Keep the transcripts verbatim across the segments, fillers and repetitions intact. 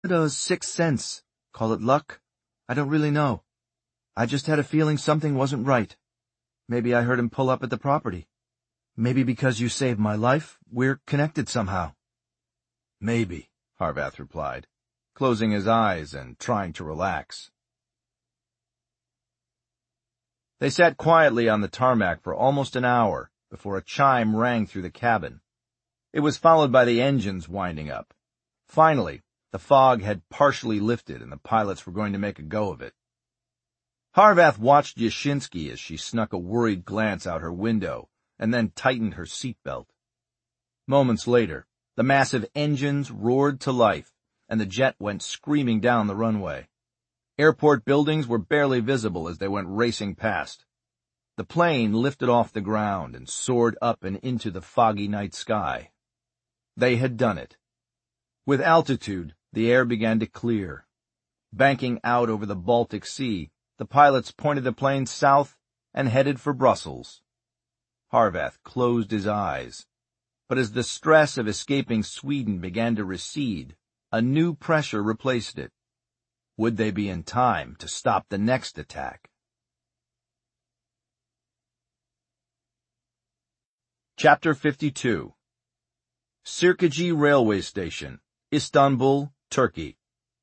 A sixth sense. Call it luck. I don't really know. I just had a feeling something wasn't right. Maybe I heard him pull up at the property. Maybe because you saved my life, we're connected somehow. Maybe, Harvath replied, closing his eyes and trying to relax. They sat quietly on the tarmac for almost an hour before a chime rang through the cabin. It was followed by the engines winding up. Finally, the fog had partially lifted and the pilots were going to make a go of it. Harvath watched Yashinsky as she snuck a worried glance out her window and then tightened her seatbelt. Moments later, the massive engines roared to life and the jet went screaming down the runway. Airport buildings were barely visible as they went racing past. The plane lifted off the ground and soared up and into the foggy night sky. They had done it. With altitude, the air began to clear. Banking out over the Baltic Sea, the pilots pointed the plane south and headed for Brussels. Harvath closed his eyes, but as the stress of escaping Sweden began to recede, a new pressure replaced it. Would they be in time to stop the next attack? Chapter fifty-two. Sirkeci Railway Station, Istanbul, Turkey.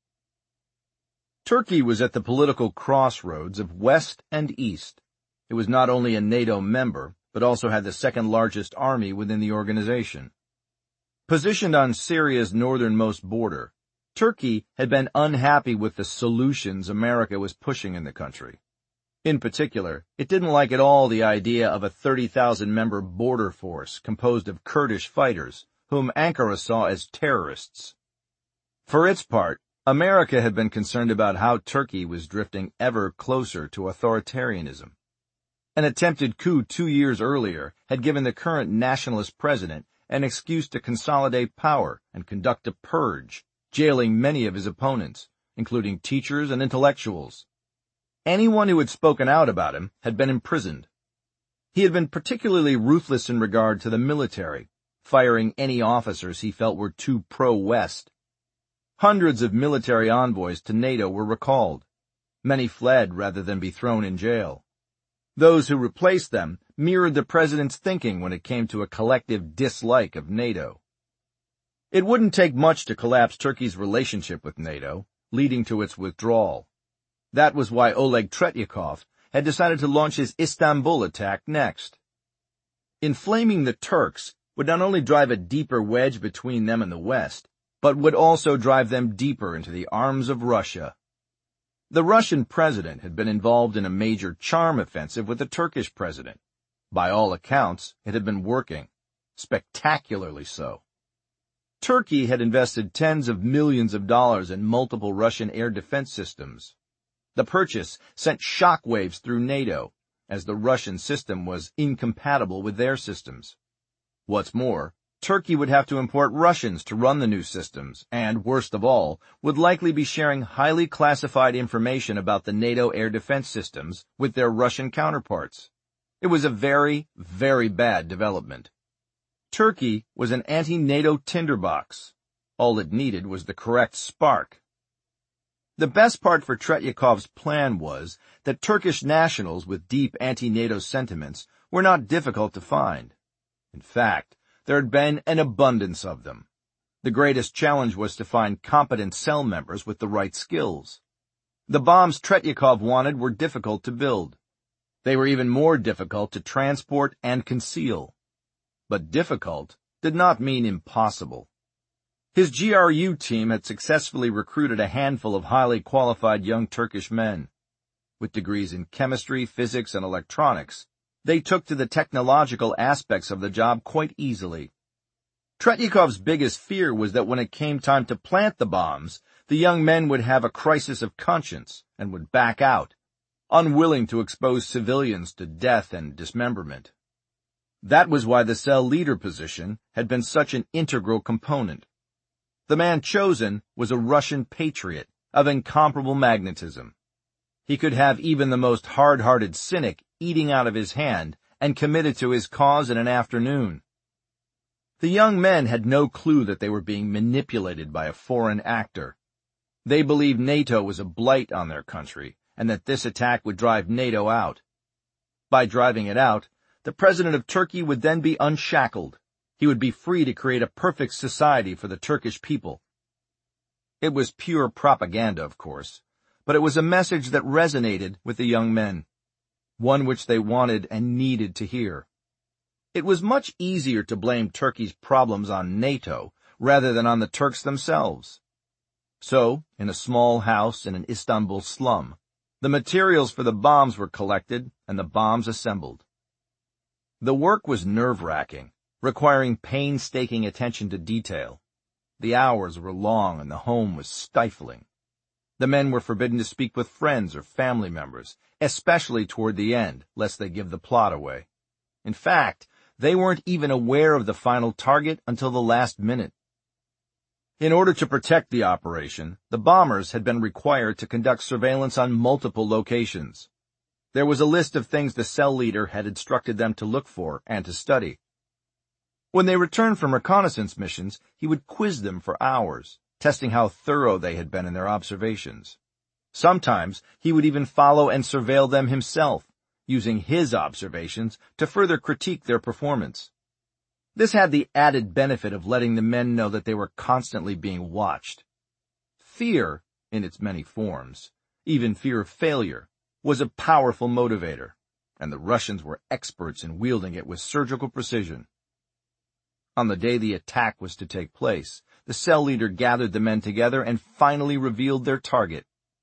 Turkey was at the political crossroads of West and East. It was not only a NATO member, but also had the second-largest army within the organization. Positioned on Syria's northernmost border, Turkey had been unhappy with the solutions America was pushing in the country. In particular, it didn't like at all the idea of a thirty thousand member border force composed of Kurdish fighters, whom Ankara saw as terrorists. For its part, America had been concerned about how Turkey was drifting ever closer to authoritarianism. An attempted coup two years earlier had given the current nationalist president an excuse to consolidate power and conduct a purge, jailing many of his opponents, including teachers and intellectuals. Anyone who had spoken out about him had been imprisoned. He had been particularly ruthless in regard to the military, firing any officers he felt were too pro-West. Hundreds of military envoys to NATO were recalled. Many fled rather than be thrown in jail. Those who replaced them mirrored the president's thinking when it came to a collective dislike of NATO. It wouldn't take much to collapse Turkey's relationship with NATO, leading to its withdrawal. That was why Oleg Tretyakov had decided to launch his Istanbul attack next. Inflaming the Turks would not only drive a deeper wedge between them and the West, but would also drive them deeper into the arms of Russia. The Russian president had been involved in a major charm offensive with the Turkish president. By all accounts, it had been working, spectacularly so. Turkey had invested tens of millions of dollars in multiple Russian air defense systems. The purchase sent shockwaves through NATO, as the Russian system was incompatible with their systems. What's more, Turkey would have to import Russians to run the new systems and, worst of all, would likely be sharing highly classified information about the NATO air defense systems with their Russian counterparts. It was a very, very bad development. Turkey was an anti-NATO tinderbox. All it needed was the correct spark. The best part for Tretyakov's plan was that Turkish nationals with deep anti-NATO sentiments were not difficult to find. In fact, there had been an abundance of them. The greatest challenge was to find competent cell members with the right skills. The bombs Tretyakov wanted were difficult to build. They were even more difficult to transport and conceal. But difficult did not mean impossible. His G R U team had successfully recruited a handful of highly qualified young Turkish men. With degrees in chemistry, physics, and electronics, they took to the technological aspects of the job quite easily. Tretyakov's biggest fear was that when it came time to plant the bombs, the young men would have a crisis of conscience and would back out, unwilling to expose civilians to death and dismemberment. That was why the cell leader position had been such an integral component. The man chosen was a Russian patriot of incomparable magnetism. He could have even the most hard-hearted cynic eating out of his hand and committed to his cause in an afternoon. The young men had no clue that they were being manipulated by a foreign actor. They believed NATO was a blight on their country, and that this attack would drive NATO out. By driving it out, the president of Turkey would then be unshackled. He would be free to create a perfect society for the Turkish people. It was pure propaganda, of course, but it was a message that resonated with the young men, one which they wanted and needed to hear. It was much easier to blame Turkey's problems on NATO rather than on the Turks themselves. So, in a small house in an Istanbul slum, the materials for the bombs were collected and the bombs assembled. The work was nerve-wracking, requiring painstaking attention to detail. The hours were long and the home was stifling. The men were forbidden to speak with friends or family members, especially toward the end, lest they give the plot away. In fact, they weren't even aware of the final target until the last minute. In order to protect the operation, the bombers had been required to conduct surveillance on multiple locations. There was a list of things the cell leader had instructed them to look for and to study. When they returned from reconnaissance missions, he would quiz them for hours, testing how thorough they had been in their observations. Sometimes he would even follow and surveil them himself, using his observations to further critique their performance. This had the added benefit of letting the men know that they were constantly being watched. Fear, in its many forms, even fear of failure, was a powerful motivator, and the Russians were experts in wielding it with surgical precision. On the day the attack was to take place, the cell leader gathered the men together and finally revealed their target.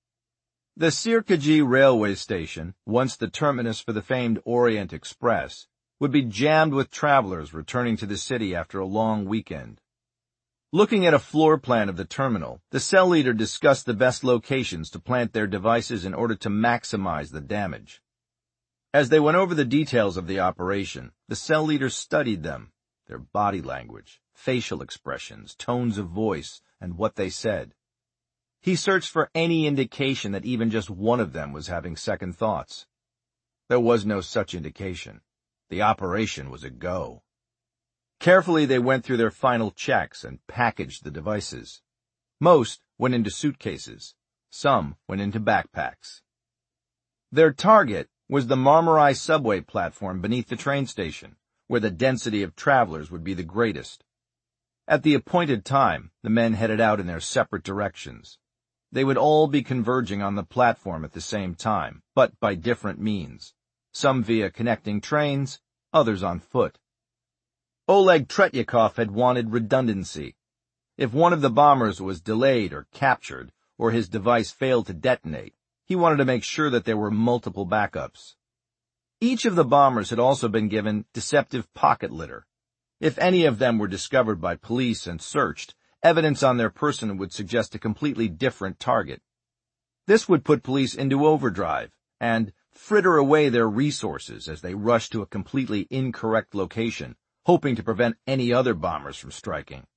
The Sirkaji railway station, once the terminus for the famed Orient Express, would be jammed with travelers returning to the city after a long weekend. Looking at a floor plan of the terminal, the cell leader discussed the best locations to plant their devices in order to maximize the damage. As they went over the details of the operation, the cell leader studied them, their body language, facial expressions, tones of voice, and what they said. He searched for any indication that even just one of them was having second thoughts. There was no such indication. The operation was a go. Carefully they went through their final checks and packaged the devices. Most went into suitcases. Some went into backpacks. Their target was the Marmaray subway platform beneath the train station, where the density of travelers would be the greatest. At the appointed time, the men headed out in their separate directions. They would all be converging on the platform at the same time, but by different means. Some via connecting trains, others on foot. Oleg Tretyakov had wanted redundancy. If one of the bombers was delayed or captured, or his device failed to detonate, he wanted to make sure that there were multiple backups. Each of the bombers had also been given deceptive pocket litter. If any of them were discovered by police and searched, evidence on their person would suggest a completely different target. This would put police into overdrive and fritter away their resources as they rushed to a completely incorrect location, hoping to prevent any other bombers from striking.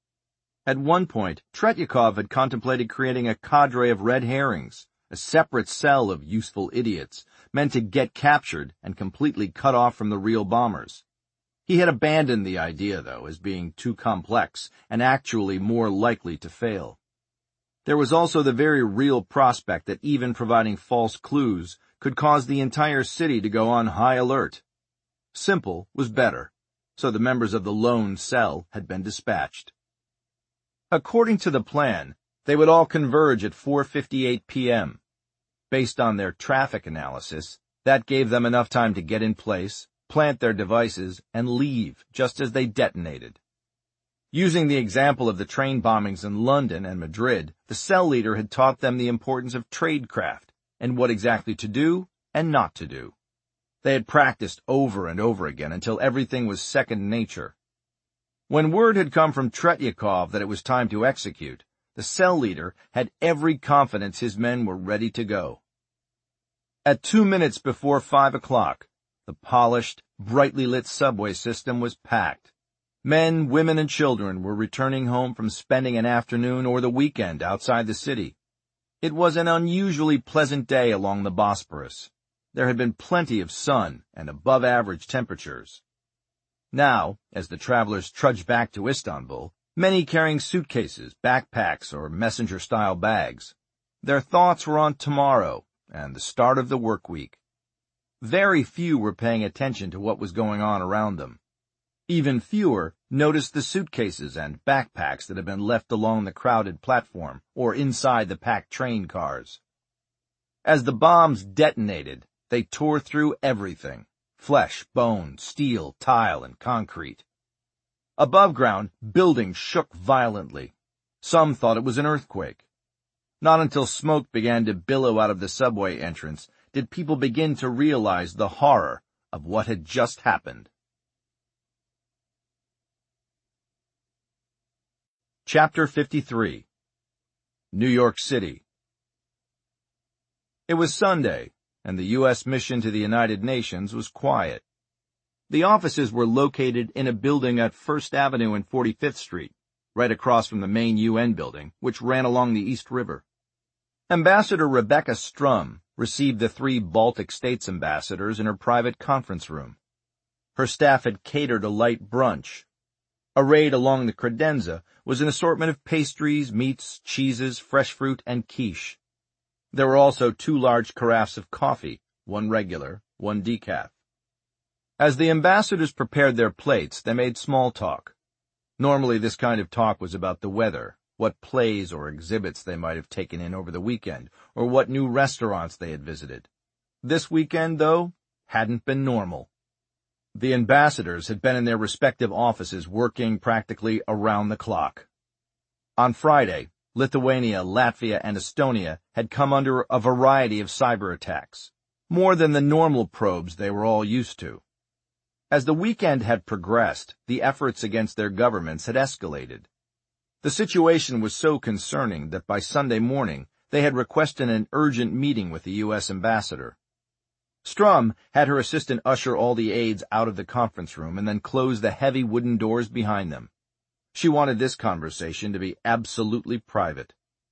At one point, Tretyakov had contemplated creating a cadre of red herrings, a separate cell of useful idiots, meant to get captured and completely cut off from the real bombers. He had abandoned the idea, though, as being too complex and actually more likely to fail. There was also the very real prospect that even providing false clues could cause the entire city to go on high alert. Simple was better, so the members of the lone cell had been dispatched. According to the plan, they would all converge at four fifty-eight p.m. Based on their traffic analysis, that gave them enough time to get in place, plant their devices, and leave just as they detonated. Using the example of the train bombings in London and Madrid, the cell leader had taught them the importance of tradecraft and what exactly to do and not to do. They had practiced over and over again until everything was second nature. When word had come from Tretyakov that it was time to execute, the cell leader had every confidence his men were ready to go. At two minutes before five o'clock, the polished, brightly lit subway system was packed. Men, women, and children were returning home from spending an afternoon or the weekend outside the city. It was an unusually pleasant day along the Bosporus. There had been plenty of sun and above-average temperatures. Now, as the travelers trudged back to Istanbul, many carrying suitcases, backpacks, or messenger-style bags. Their thoughts were on tomorrow and the start of the work week. Very few were paying attention to what was going on around them. Even fewer noticed the suitcases and backpacks that had been left along the crowded platform or inside the packed train cars. As the bombs detonated, they tore through everything: flesh, bone, steel, tile, and concrete. Above ground, buildings shook violently. Some thought it was an earthquake. Not until smoke began to billow out of the subway entrance did people begin to realize the horror of what had just happened. Chapter fifty-three. New York City. It was Sunday, and the U S mission to the United Nations was quiet. The offices were located in a building at First Avenue and forty-fifth Street, right across from the main U N building, which ran along the East River. Ambassador Rebecca Strum received the three Baltic States ambassadors in her private conference room. Her staff had catered a light brunch. Arrayed along the credenza was an assortment of pastries, meats, cheeses, fresh fruit, and quiche. There were also two large carafes of coffee, one regular, one decaf. As the ambassadors prepared their plates, they made small talk. Normally this kind of talk was about the weather, what plays or exhibits they might have taken in over the weekend, or what new restaurants they had visited. This weekend, though, hadn't been normal. The ambassadors had been in their respective offices working practically around the clock. On Friday, Lithuania, Latvia, and Estonia had come under a variety of cyber attacks, more than the normal probes they were all used to. As the weekend had progressed, the efforts against their governments had escalated. The situation was so concerning that by Sunday morning they had requested an urgent meeting with the U S ambassador. Strum had her assistant usher all the aides out of the conference room and then close the heavy wooden doors behind them. She wanted this conversation to be absolutely private.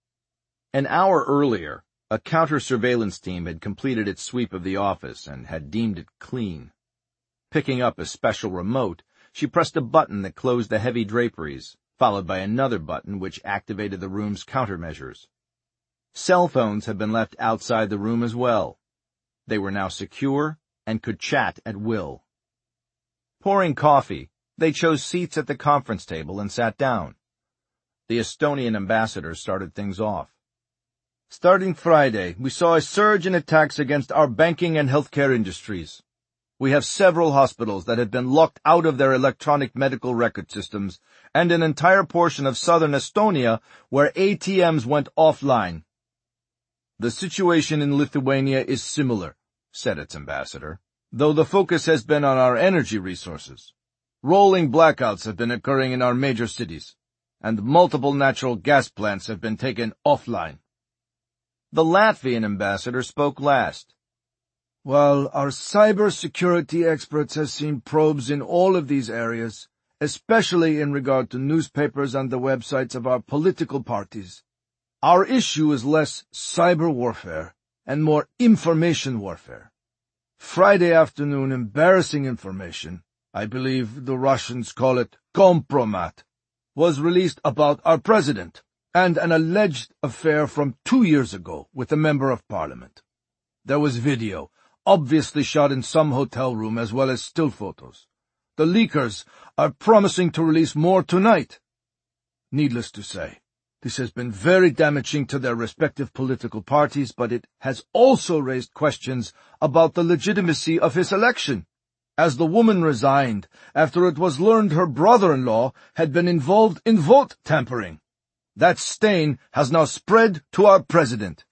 An hour earlier, a counter-surveillance team had completed its sweep of the office and had deemed it clean. Picking up a special remote, she pressed a button that closed the heavy draperies, followed by another button which activated the room's countermeasures. Cell phones had been left outside the room as well. They were now secure and could chat at will. Pouring coffee, they chose seats at the conference table and sat down. The Estonian ambassador started things off. Starting Friday, we saw a surge in attacks against our banking and healthcare industries. We have several hospitals that have been locked out of their electronic medical record systems, and an entire portion of southern Estonia where A T Ms went offline. The situation in Lithuania is similar, said its ambassador, though the focus has been on our energy resources. Rolling blackouts have been occurring in our major cities, and multiple natural gas plants have been taken offline. The Latvian ambassador spoke last. While our cybersecurity experts have seen probes in all of these areas, especially in regard to newspapers and the websites of our political parties, our issue is less cyber warfare and more information warfare. Friday afternoon embarrassing information, I believe the Russians call it kompromat, was released about our president and an alleged affair from two years ago with a member of parliament. There was video, obviously shot in some hotel room, as well as still photos. The leakers are promising to release more tonight. Needless to say, this has been very damaging to their respective political parties, but it has also raised questions about the legitimacy of his election, as the woman resigned after it was learned her brother-in-law had been involved in vote tampering. That stain has now spread to our president.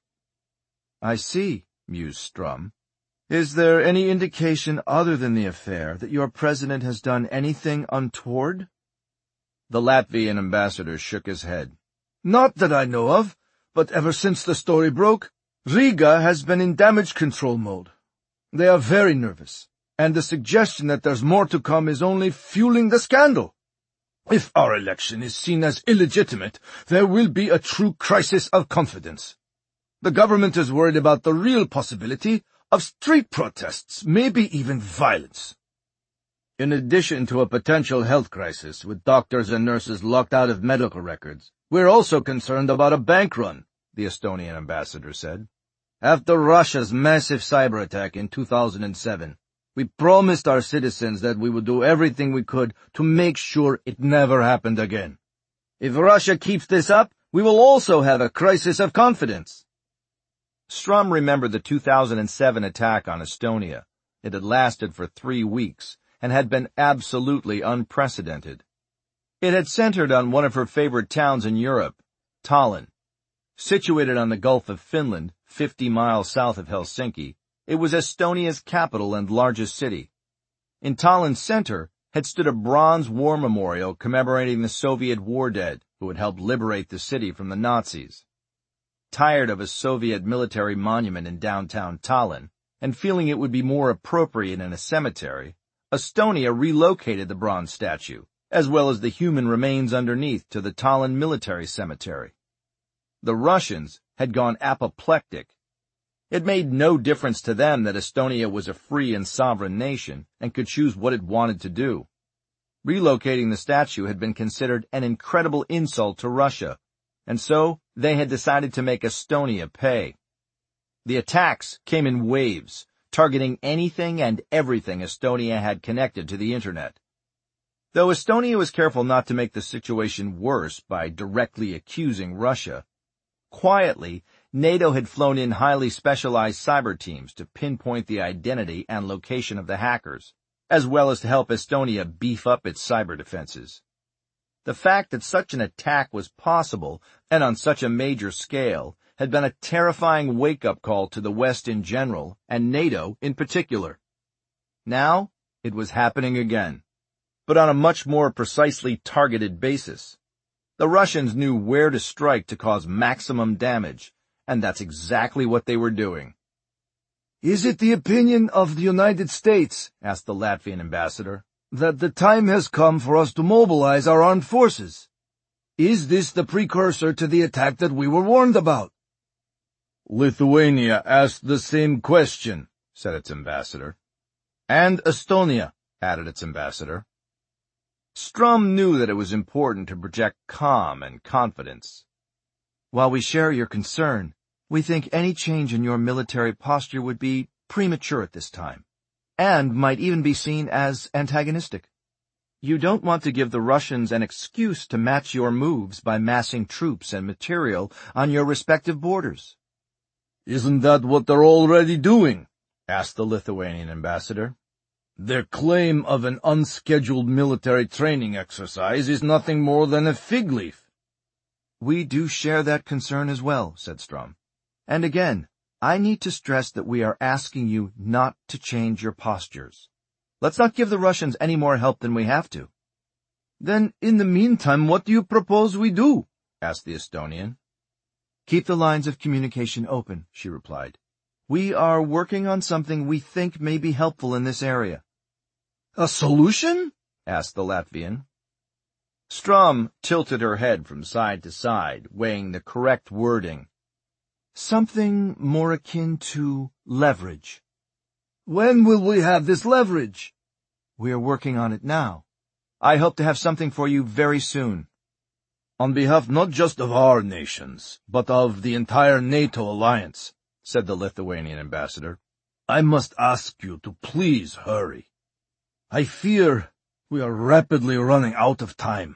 I see, mused Strum. Is there any indication other than the affair that your president has done anything untoward? The Latvian ambassador shook his head. Not that I know of, but ever since the story broke, Riga has been in damage control mode. They are very nervous, and the suggestion that there's more to come is only fueling the scandal. If our election is seen as illegitimate, there will be a true crisis of confidence. The government is worried about the real possibility of street protests, maybe even violence. In addition to a potential health crisis with doctors and nurses locked out of medical records, we're also concerned about a bank run, the Estonian ambassador said. After Russia's massive cyber attack in two thousand seven, we promised our citizens that we would do everything we could to make sure it never happened again. If Russia keeps this up, we will also have a crisis of confidence. Strum remembered the two thousand seven attack on Estonia. It had lasted for three weeks and had been absolutely unprecedented. It had centered on one of her favorite towns in Europe, Tallinn. Situated on the Gulf of Finland, fifty miles south of Helsinki, it was Estonia's capital and largest city. In Tallinn's center had stood a bronze war memorial commemorating the Soviet war dead who had helped liberate the city from the Nazis. Tired of a Soviet military monument in downtown Tallinn, and feeling it would be more appropriate in a cemetery, Estonia relocated the bronze statue, as well as the human remains underneath, to the Tallinn Military Cemetery. The Russians had gone apoplectic. It made no difference to them that Estonia was a free and sovereign nation and could choose what it wanted to do. Relocating the statue had been considered an incredible insult to Russia, and so they had decided to make Estonia pay. The attacks came in waves, targeting anything and everything Estonia had connected to the Internet. Though Estonia was careful not to make the situation worse by directly accusing Russia, quietly, NATO had flown in highly specialized cyber teams to pinpoint the identity and location of the hackers, as well as to help Estonia beef up its cyber defenses. The fact that such an attack was possible, and on such a major scale, had been a terrifying wake-up call to the West in general, and NATO in particular. Now, it was happening again, but on a much more precisely targeted basis. The Russians knew where to strike to cause maximum damage, and that's exactly what they were doing. "Is it the opinion of the United States," asked the Latvian ambassador, "that the time has come for us to mobilize our armed forces? Is this the precursor to the attack that we were warned about?" "Lithuania asked the same question," said its ambassador. "And Estonia," added its ambassador. Strum knew that it was important to project calm and confidence. "While we share your concern, we think any change in your military posture would be premature at this time, and might even be seen as antagonistic. You don't want to give the Russians an excuse to match your moves by massing troops and material on your respective borders." "Isn't that what they're already doing?" asked the Lithuanian ambassador. "Their claim of an unscheduled military training exercise is nothing more than a fig leaf." "We do share that concern as well," said Strum. "And again, I need to stress that we are asking you not to change your postures. Let's not give the Russians any more help than we have to." "Then, in the meantime, what do you propose we do?" asked the Estonian. "Keep the lines of communication open," she replied. "We are working on something we think may be helpful in this area." "A solution?" asked the Latvian. Strum tilted her head from side to side, weighing the correct wording. "Something more akin to leverage." "When will we have this leverage?" "We are working on it now. I hope to have something for you very soon." "On behalf not just of our nations, but of the entire NATO alliance," said the Lithuanian ambassador, "I must ask you to please hurry. I fear we are rapidly running out of time."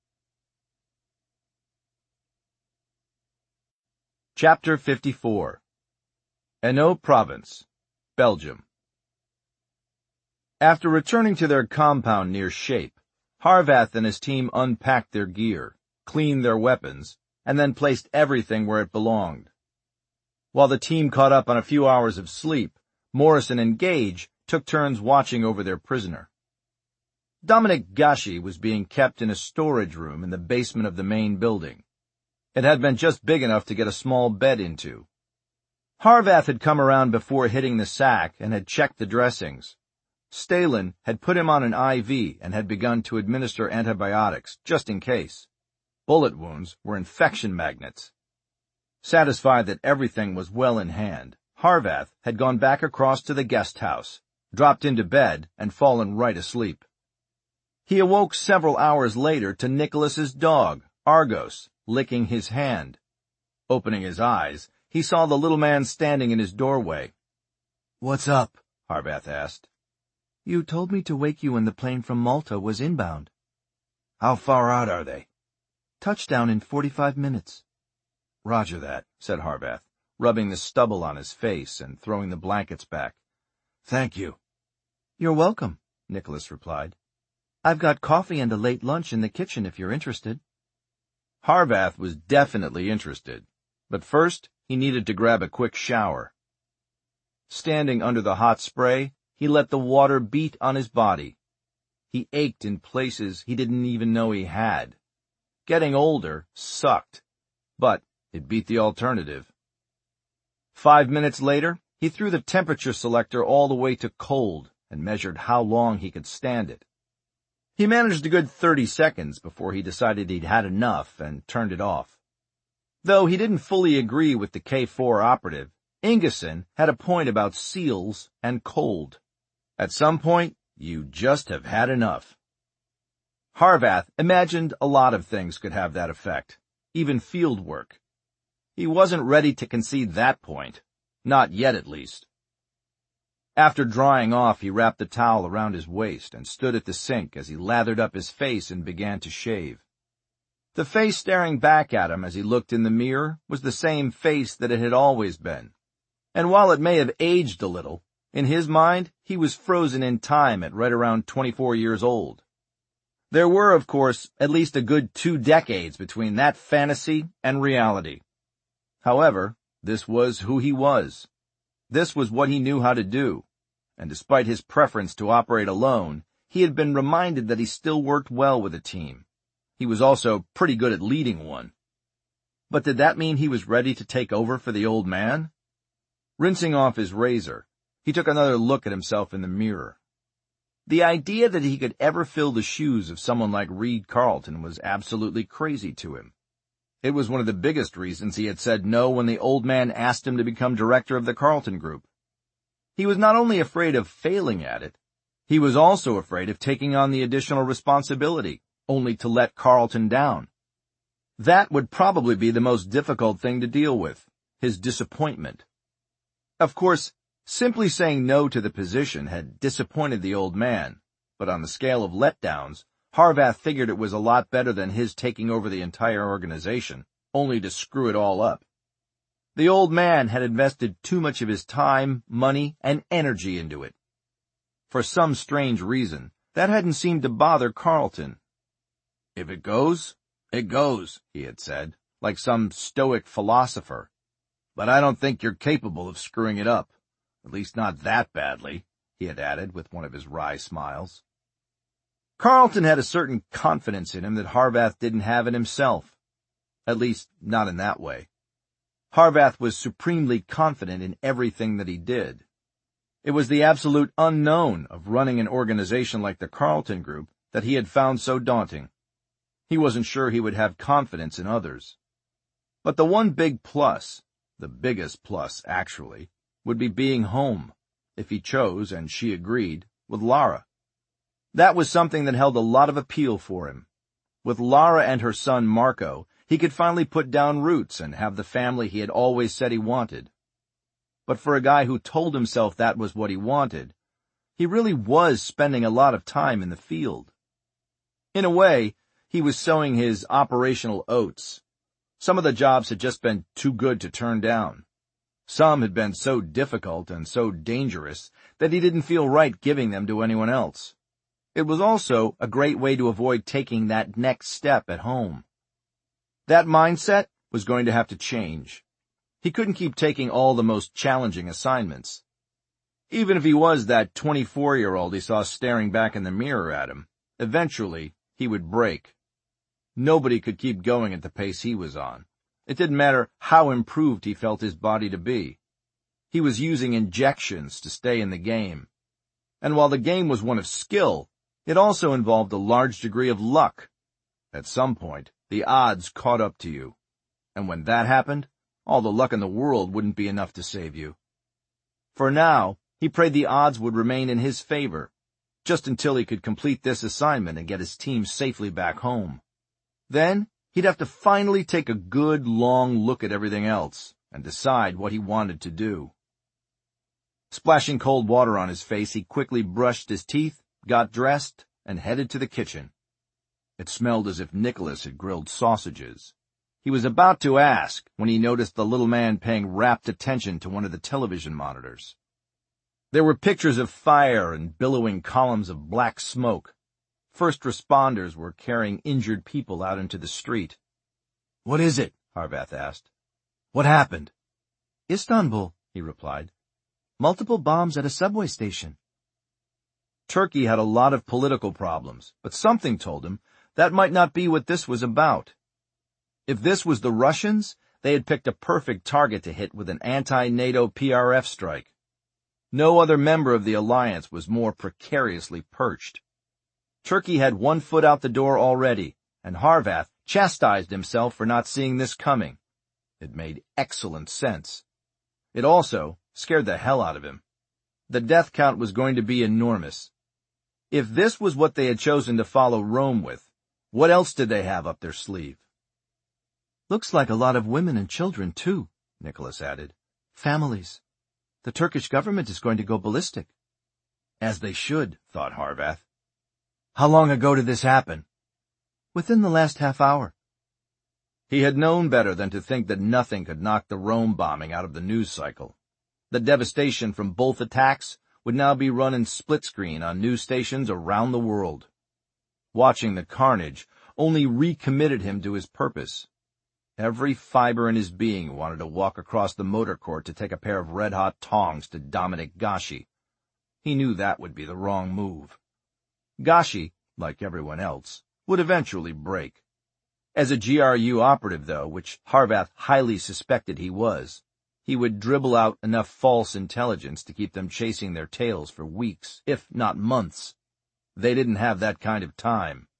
Chapter fifty-four. Hainaut Province, Belgium. After returning to their compound near Shape, Harvath and his team unpacked their gear, cleaned their weapons, and then placed everything where it belonged. While the team caught up on a few hours of sleep, Morrison and Gage took turns watching over their prisoner. Dominic Gashi was being kept in a storage room in the basement of the main building. It had been just big enough to get a small bed into. Harvath had come around before hitting the sack and had checked the dressings. Stalin had put him on an I V and had begun to administer antibiotics, just in case. Bullet wounds were infection magnets. Satisfied that everything was well in hand, Harvath had gone back across to the guest house, dropped into bed, and fallen right asleep. He awoke several hours later to Nicholas's dog, Argos, licking his hand. Opening his eyes, he saw the little man standing in his doorway. "What's up?" Harbath asked. "You told me to wake you when the plane from Malta was inbound." "How far out are they?" "Touchdown in forty-five minutes." "Roger that," said Harbath, rubbing the stubble on his face and throwing the blankets back. "Thank you." "You're welcome," Nicholas replied. "I've got coffee and a late lunch in the kitchen if you're interested." Harbath was definitely interested, but first he needed to grab a quick shower. Standing under the hot spray, he let the water beat on his body. He ached in places he didn't even know he had. Getting older sucked, but it beat the alternative. Five minutes later, he threw the temperature selector all the way to cold and measured how long he could stand it. He managed a good thirty seconds before he decided he'd had enough and turned it off. Though he didn't fully agree with the K four operative, Ingeson had a point about seals and cold. At some point, you just have had enough. Harbath imagined a lot of things could have that effect, even field work. He wasn't ready to concede that point. Not yet, at least. After drying off, he wrapped the towel around his waist and stood at the sink as he lathered up his face and began to shave. The face staring back at him as he looked in the mirror was the same face that it had always been. And while it may have aged a little, in his mind, he was frozen in time at right around twenty-four years old. There were, of course, at least a good two decades between that fantasy and reality. However, this was who he was. This was what he knew how to do. And despite his preference to operate alone, he had been reminded that he still worked well with a team. He was also pretty good at leading one. But did that mean he was ready to take over for the old man? Rinsing off his razor, he took another look at himself in the mirror. The idea that he could ever fill the shoes of someone like Reed Carleton was absolutely crazy to him. It was one of the biggest reasons he had said no when the old man asked him to become director of the Carleton Group. He was not only afraid of failing at it, he was also afraid of taking on the additional responsibility, only to let Carleton down. That would probably be the most difficult thing to deal with, his disappointment. Of course, simply saying no to the position had disappointed the old man, but on the scale of letdowns, Harbath figured it was a lot better than his taking over the entire organization, only to screw it all up. The old man had invested too much of his time, money, and energy into it. For some strange reason, that hadn't seemed to bother Carleton. "If it goes, it goes," he had said, like some stoic philosopher. "But I don't think you're capable of screwing it up. At least not that badly," he had added with one of his wry smiles. Carleton had a certain confidence in him that Harbath didn't have in himself. At least, not in that way. Harbath was supremely confident in everything that he did. It was the absolute unknown of running an organization like the Carleton Group that he had found so daunting. He wasn't sure he would have confidence in others. But the one big plus, the biggest plus actually, would be being home, if he chose, and she agreed, with Lara. That was something that held a lot of appeal for him. With Lara and her son Marco, he could finally put down roots and have the family he had always said he wanted. But for a guy who told himself that was what he wanted, he really was spending a lot of time in the field. In a way, he was sowing his operational oats. Some of the jobs had just been too good to turn down. Some had been so difficult and so dangerous that he didn't feel right giving them to anyone else. It was also a great way to avoid taking that next step at home. That mindset was going to have to change. He couldn't keep taking all the most challenging assignments. Even if he was that twenty-four-year-old he saw staring back in the mirror at him, eventually he would break. Nobody could keep going at the pace he was on. It didn't matter how improved he felt his body to be. He was using injections to stay in the game. And while the game was one of skill, it also involved a large degree of luck. At some point, the odds caught up to you. And when that happened, all the luck in the world wouldn't be enough to save you. For now, he prayed the odds would remain in his favor. just until he could complete this assignment and get his team safely back home. Then, he'd have to finally take a good, long look at everything else and decide what he wanted to do. Splashing cold water on his face, he quickly brushed his teeth, got dressed, and headed to the kitchen. It smelled as if Nicholas had grilled sausages. He was about to ask when he noticed the little man paying rapt attention to one of the television monitors. There were pictures of fire and billowing columns of black smoke. First responders were carrying injured people out into the street. "What is it?" Harvath asked. "What happened?" "Istanbul," he replied. "Multiple bombs at a subway station." Turkey had a lot of political problems, but something told him that might not be what this was about. If this was the Russians, they had picked a perfect target to hit with an anti-NATO P R F strike. No other member of the alliance was more precariously perched. Turkey had one foot out the door already, and Harvath chastised himself for not seeing this coming. It made excellent sense. It also scared the hell out of him. The death count was going to be enormous. If this was what they had chosen to follow Rome with, what else did they have up their sleeve? "Looks like a lot of women and children, too," Nicholas added. "Families. The Turkish government is going to go ballistic." As they should, thought Harvath. "How long ago did this happen?" "Within the last half hour." He had known better than to think that nothing could knock the Rome bombing out of the news cycle. The devastation from both attacks would now be run in split screen on news stations around the world. Watching the carnage only recommitted him to his purpose. Every fiber in his being wanted to walk across the motor court to take a pair of red-hot tongs to Dominic Gashi. He knew that would be the wrong move. Gashi, like everyone else, would eventually break. As a G R U operative, though, which Harvath highly suspected he was, he would dribble out enough false intelligence to keep them chasing their tails for weeks, if not months. They didn't have that kind of time.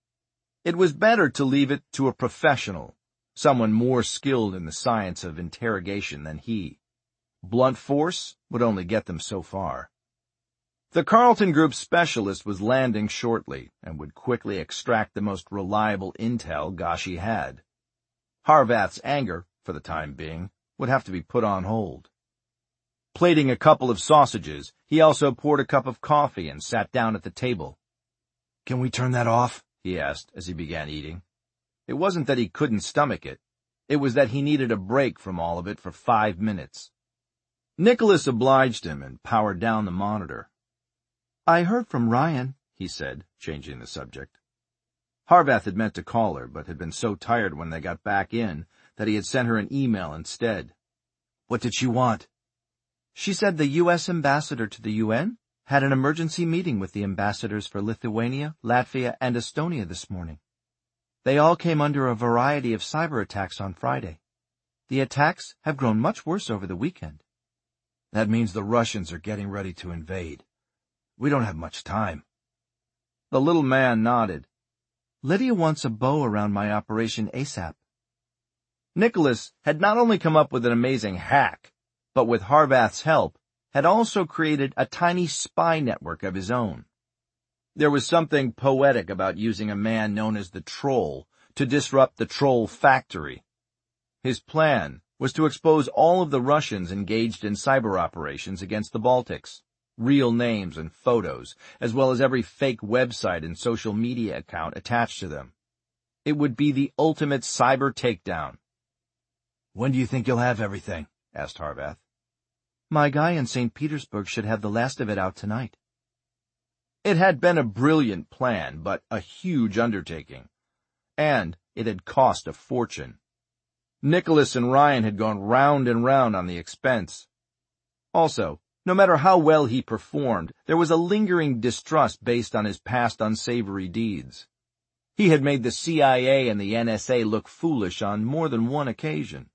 It was better to leave it to a professional, someone more skilled in the science of interrogation than he. Blunt force would only get them so far. The Carlton Group specialist was landing shortly and would quickly extract the most reliable intel Gashi had. Harvath's anger, for the time being, would have to be put on hold. Plating a couple of sausages, he also poured a cup of coffee and sat down at the table. "Can we turn that off?" he asked as he began eating. It wasn't that he couldn't stomach it. It was that he needed a break from all of it for five minutes. Nicholas obliged him and powered down the monitor. "I heard from Ryan," he said, changing the subject. Harvath had meant to call her, but had been so tired when they got back in that he had sent her an email instead. "What did she want?" She said the U S ambassador to the U N had an emergency meeting with the ambassadors for Lithuania, Latvia, and Estonia this morning. They all came under a variety of cyber attacks on Friday. The attacks have grown much worse over the weekend. "That means the Russians are getting ready to invade. We don't have much time." The little man nodded. "Lydia wants a bow around my operation ASAP." Nicholas had not only come up with an amazing hack, but with Harvath's help, had also created a tiny spy network of his own. There was something poetic about using a man known as the Troll to disrupt the Troll factory. His plan was to expose all of the Russians engaged in cyber operations against the Baltics, real names and photos, as well as every fake website and social media account attached to them. It would be the ultimate cyber takedown. "When do you think you'll have everything?" asked Harvath. "My guy in Saint Petersburg should have the last of it out tonight." It had been a brilliant plan, but a huge undertaking. And it had cost a fortune. Nicholas and Ryan had gone round and round on the expense. Also, no matter how well he performed, there was a lingering distrust based on his past unsavory deeds. He had made the C I A and the N S A look foolish on more than one occasion.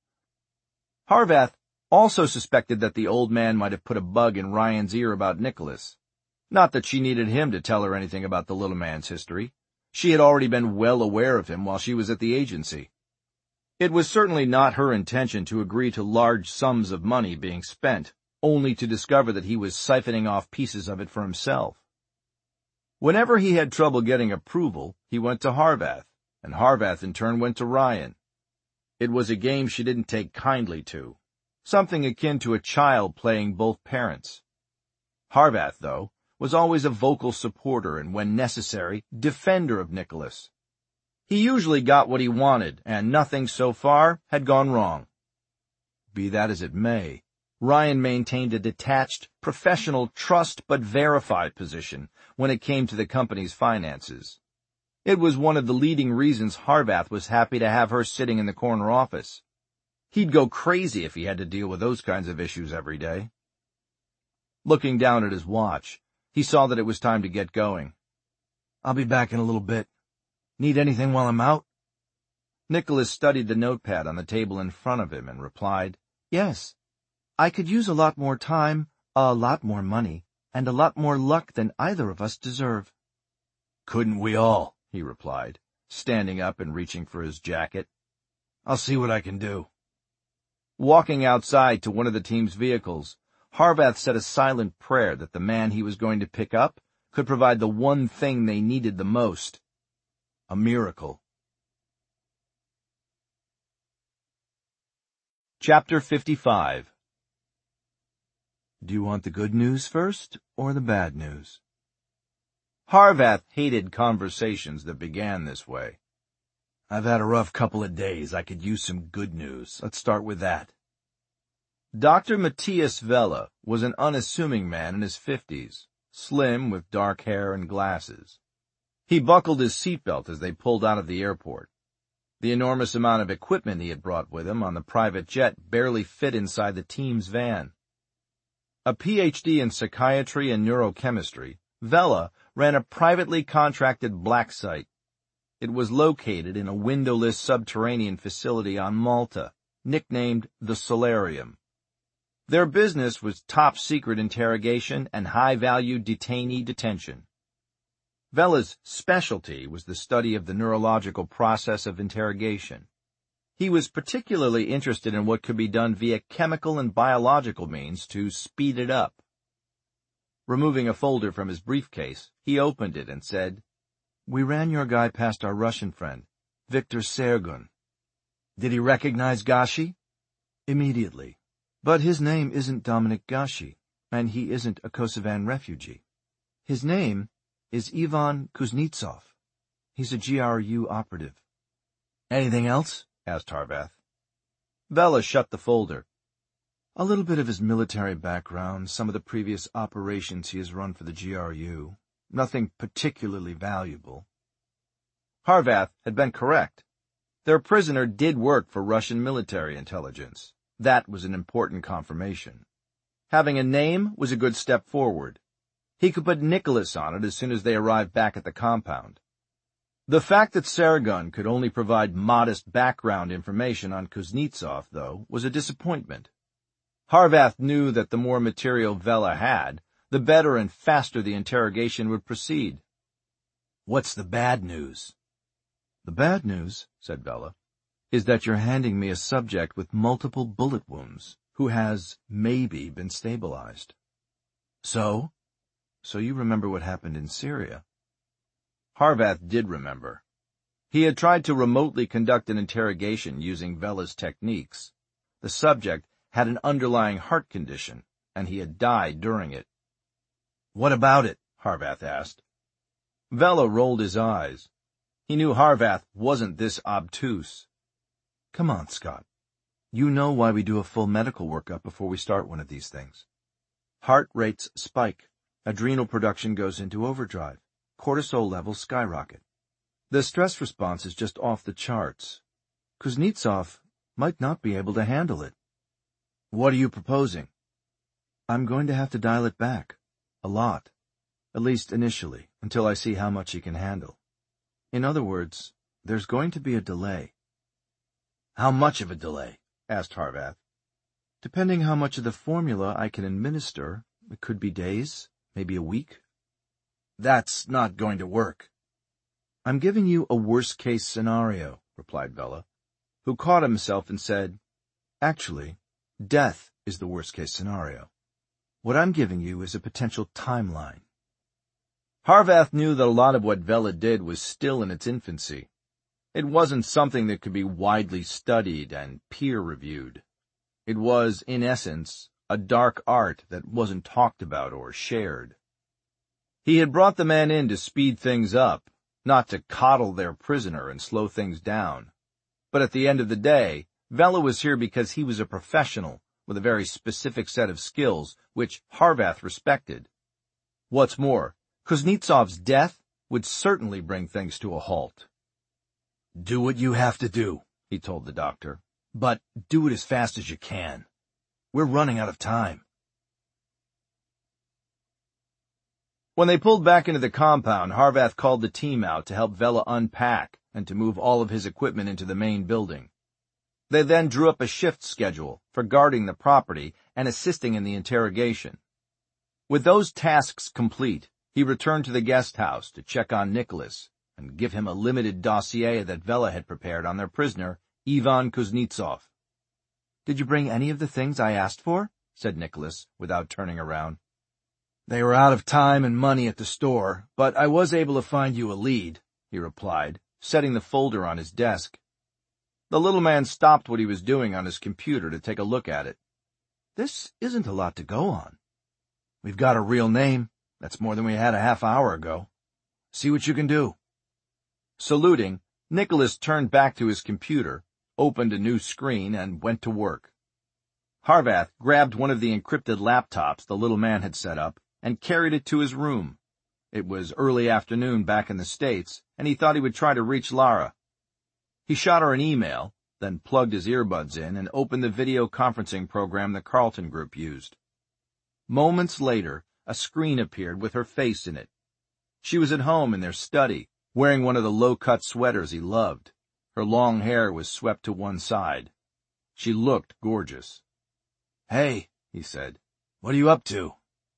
Harvath also suspected that the old man might have put a bug in Ryan's ear about Nicholas. Not that she needed him to tell her anything about the little man's history. She had already been well aware of him while she was at the agency. It was certainly not her intention to agree to large sums of money being spent, only to discover that he was siphoning off pieces of it for himself. Whenever he had trouble getting approval, he went to Harvath, and Harvath in turn went to Ryan. It was a game she didn't take kindly to, something akin to a child playing both parents. Harvath, though, was always a vocal supporter and, when necessary, defender of Nicholas. He usually got what he wanted, and nothing so far had gone wrong. Be that as it may, Ryan maintained a detached, professional, trust but verified position when it came to the company's finances. It was one of the leading reasons Harvath was happy to have her sitting in the corner office. He'd go crazy if he had to deal with those kinds of issues every day. Looking down at his watch, he saw that it was time to get going. I'll be back in a little bit. Need anything while I'm out? Nicholas studied the notepad on the table in front of him and replied, Yes. I could use a lot more time, a lot more money, and a lot more luck than either of us deserve. Couldn't we all? He replied, standing up and reaching for his jacket. I'll see what I can do. Walking outside to one of the team's vehicles, Harvath said a silent prayer that the man he was going to pick up could provide the one thing they needed the most, a miracle. Chapter fifty-five. Do you want the good news first, or the bad news? Harvath hated conversations that began this way. I've had a rough couple of days. I could use some good news. Let's start with that. Doctor Matthias Vella was an unassuming man in his fifties, slim with dark hair and glasses. He buckled his seatbelt as they pulled out of the airport. The enormous amount of equipment he had brought with him on the private jet barely fit inside the team's van. A P H D in psychiatry and neurochemistry, Vella ran a privately contracted black site. It was located in a windowless subterranean facility on Malta, nicknamed the Solarium. Their business was top-secret interrogation and high-value detainee detention. Vella's specialty was the study of the neurological process of interrogation. He was particularly interested in what could be done via chemical and biological means to speed it up. Removing a folder from his briefcase, he opened it and said, We ran your guy past our Russian friend, Viktor Sergun. Did he recognize Gashi? Immediately. But his name isn't Dominic Gashi, and he isn't a Kosovan refugee. His name is Ivan Kuznetsov. He's a G R U operative. Anything else? Asked Harvath. Vella shut the folder. A little bit of his military background, some of the previous operations he has run for the G R U. Nothing particularly valuable. Harvath had been correct. Their prisoner did work for Russian military intelligence. That was an important confirmation. Having a name was a good step forward. He could put Nicholas on it as soon as they arrived back at the compound. The fact that Sergun could only provide modest background information on Kuznetsov, though, was a disappointment. Harvath knew that the more material Vella had, the better and faster the interrogation would proceed. What's the bad news? The bad news, said Vella, is that you're handing me a subject with multiple bullet wounds, who has, maybe, been stabilized. So? So you remember what happened in Syria? Harvath did remember. He had tried to remotely conduct an interrogation using Vella's techniques. The subject had an underlying heart condition, and he had died during it. What about it? Harvath asked. Vella rolled his eyes. He knew Harvath wasn't this obtuse. Come on, Scott. You know why we do a full medical workup before we start one of these things. Heart rates spike. Adrenal production goes into overdrive. Cortisol levels skyrocket. The stress response is just off the charts. Kuznetsov might not be able to handle it. What are you proposing? I'm going to have to dial it back. A lot. At least initially, until I see how much he can handle. In other words, there's going to be a delay. How much of a delay? Asked Harvath. Depending how much of the formula I can administer, it could be days, maybe a week. That's not going to work. I'm giving you a worst-case scenario, replied Vella, who caught himself and said, Actually, death is the worst-case scenario. What I'm giving you is a potential timeline. Harvath knew that a lot of what Vela did was still in its infancy. It wasn't something that could be widely studied and peer-reviewed. It was, in essence, a dark art that wasn't talked about or shared. He had brought the men in to speed things up, not to coddle their prisoner and slow things down. But at the end of the day, Vela was here because he was a professional with a very specific set of skills, which Harvath respected. What's more, Kuznetsov's death would certainly bring things to a halt. "Do what you have to do," he told the doctor, "but do it as fast as you can. We're running out of time." When they pulled back into the compound, Harvath called the team out to help Vela unpack and to move all of his equipment into the main building. They then drew up a shift schedule for guarding the property and assisting in the interrogation. With those tasks complete, he returned to the guest house to check on Nicholas and give him a limited dossier that Vela had prepared on their prisoner, Ivan Kuznetsov. "Did you bring any of the things I asked for?" said Nicholas, without turning around. "They were out of time and money at the store, but I was able to find you a lead," he replied, setting the folder on his desk. The little man stopped what he was doing on his computer to take a look at it. "This isn't a lot to go on." "We've got a real name. That's more than we had a half hour ago. See what you can do." Saluting, Nicholas turned back to his computer, opened a new screen, and went to work. Harvath grabbed one of the encrypted laptops the little man had set up and carried it to his room. It was early afternoon back in the States, and he thought he would try to reach Lara. He shot her an email, then plugged his earbuds in and opened the video conferencing program the Carlton Group used. Moments later, a screen appeared with her face in it. She was at home in their study, wearing one of the low-cut sweaters he loved. Her long hair was swept to one side. She looked gorgeous. "Hey," he said, "what are you up to?"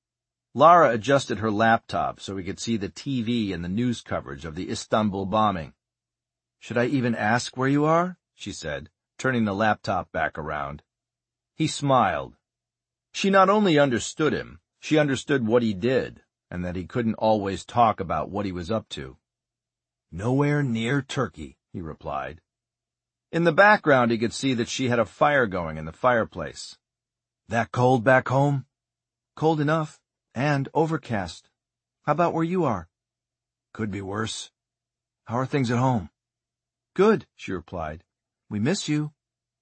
Lara adjusted her laptop so he could see the T V and the news coverage of the Istanbul bombing. "Should I even ask where you are?" she said, turning the laptop back around. He smiled. She not only understood him, she understood what he did, and that he couldn't always talk about what he was up to. "Nowhere near Turkey," he replied. In the background he could see that she had a fire going in the fireplace. "That cold back home?" "Cold enough, and overcast. How about where you are?" "Could be worse. How are things at home?" "Good," she replied. "We miss you."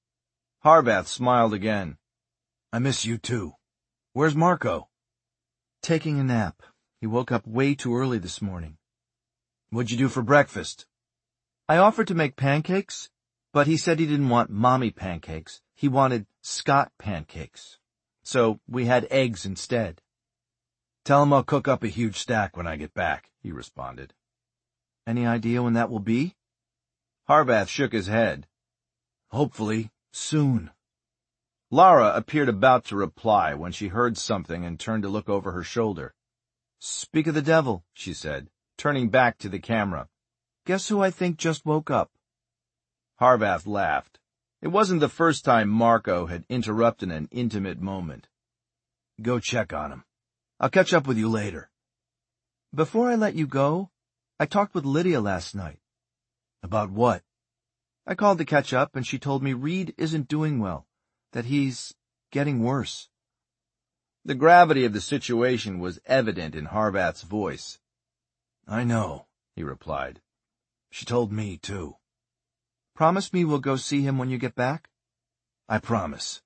Harvath smiled again. "I miss you too. Where's Marco?" "Taking a nap. He woke up way too early this morning." "What'd you do for breakfast?" "I offered to make pancakes, but he said he didn't want mommy pancakes. He wanted Scott pancakes. So we had eggs instead." "Tell him I'll cook up a huge stack when I get back," he responded. "Any idea when that will be?" Harvath shook his head. "Hopefully, soon." Lara appeared about to reply when she heard something and turned to look over her shoulder. "Speak of the devil," she said, turning back to the camera. "Guess who I think just woke up?" Harvath laughed. It wasn't the first time Marco had interrupted an intimate moment. "Go check on him. I'll catch up with you later." "Before I let you go, I talked with Lydia last night." "About what?" "I called to catch up, and she told me Reed isn't doing well, that he's getting worse." The gravity of the situation was evident in Harvath's voice. "I know," he replied. "She told me, too." "Promise me we'll go see him when you get back?" "I promise."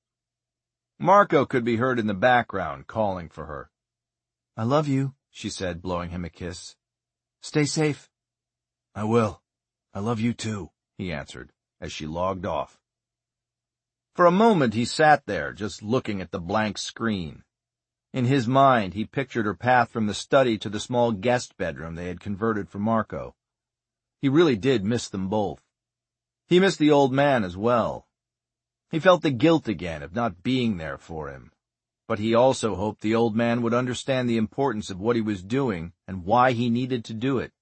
Marco could be heard in the background calling for her. "I love you," she said, blowing him a kiss. "Stay safe." "I will. I love you too," he answered, as she logged off. For a moment he sat there, just looking at the blank screen. In his mind he pictured her path from the study to the small guest bedroom they had converted for Marco. He really did miss them both. He missed the old man as well. He felt the guilt again of not being there for him. But he also hoped the old man would understand the importance of what he was doing and why he needed to do it.